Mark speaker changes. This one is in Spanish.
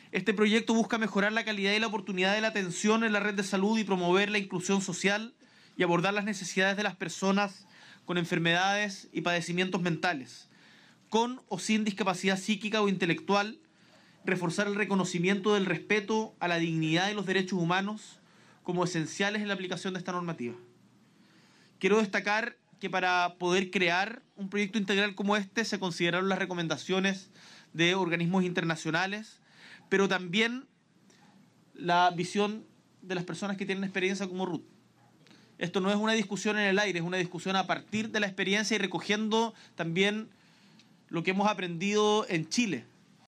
Speaker 1: Este proyecto busca mejorar la calidad y la oportunidad de la atención en la red de salud y promover la inclusión social y abordar las necesidades de las personas con enfermedades y padecimientos mentales, con o sin discapacidad psíquica o intelectual, reforzar el reconocimiento del respeto a la dignidad y los derechos humanos como esenciales en la aplicación de esta normativa. Quiero destacar que para poder crear un proyecto integral como este se consideraron las recomendaciones de organismos internacionales, pero también la visión de las personas que tienen experiencia como Ruth. Esto no es una discusión en el aire, es una discusión a partir de la experiencia y recogiendo también lo que hemos aprendido en Chile